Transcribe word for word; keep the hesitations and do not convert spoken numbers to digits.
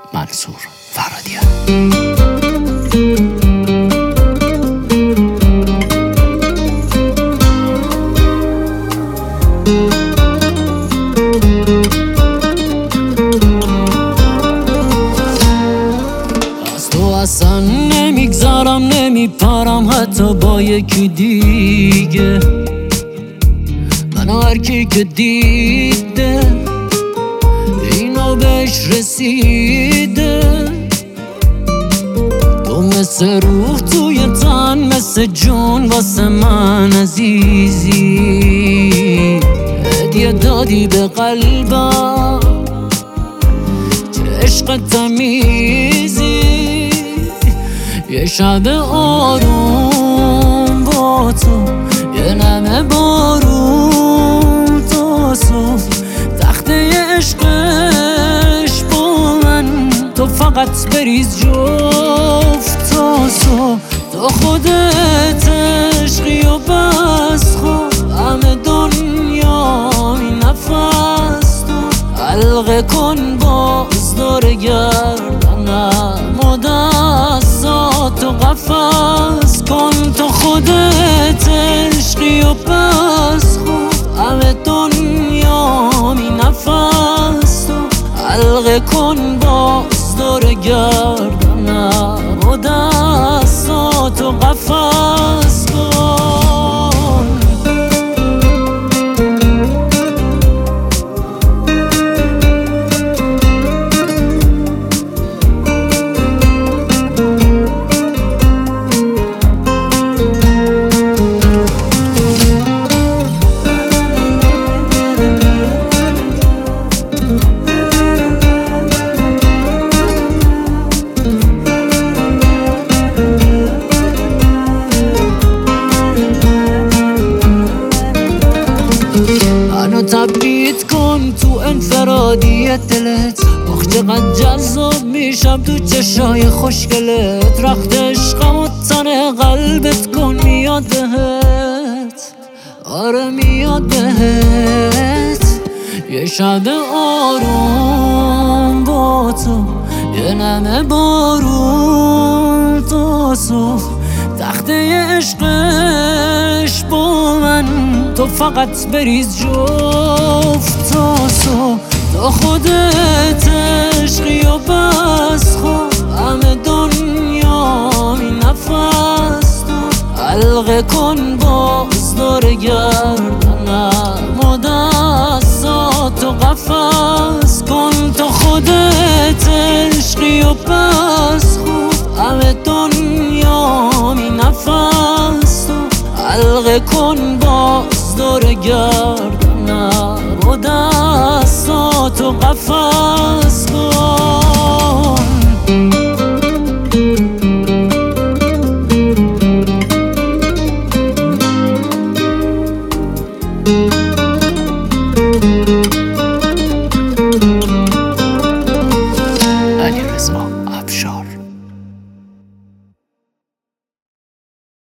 منصور فرادیان. اصلا نمیگذارم نمیپارم حتی با یکی دیگه. منو هر کی که دیده اینو بهش رسیده. تو مثل روح توی تن، مثل جون واسه من عزیزی. هدیه دادی به قلبم چه عشق تمیزی. یه شب آروم با تو، یه نمه بارون تا صبح. تخته عشقش با من، تو فقط بریز جفت تا صبح. تو خودت عشقی و بس خوب، همه دنیا این نفس تو. حلقه کن باز دور گردنم و دستاتو قفس کن. تو خودت عشقی و بس خوب، همه دنیا این نفس تو. حلقه کن باز دور گردنم و دستاتو قفس کن. منو تبعید کن تو انفرادی دلت. آخ چقدر جذاب میشم تو چشای خوشگلت. رخت عشقم و تن قلبت کن میاد بهت، آره میاد بهت. یه شب آروم با تو، یه نمه بارون تا صبح. تخته عشقش با من، تو فقط بریز جفت تا صبح. تو خودت عشقی و بس خوب، همه دنیا این نفس تو. حلقه کن باز دور گردنم و دستاتو قفس کن. تو خودت عشقی و بس خوب، همه دنیا این نفس تو. حلقه کن باز دور گردنم و دستاتو قفس کن.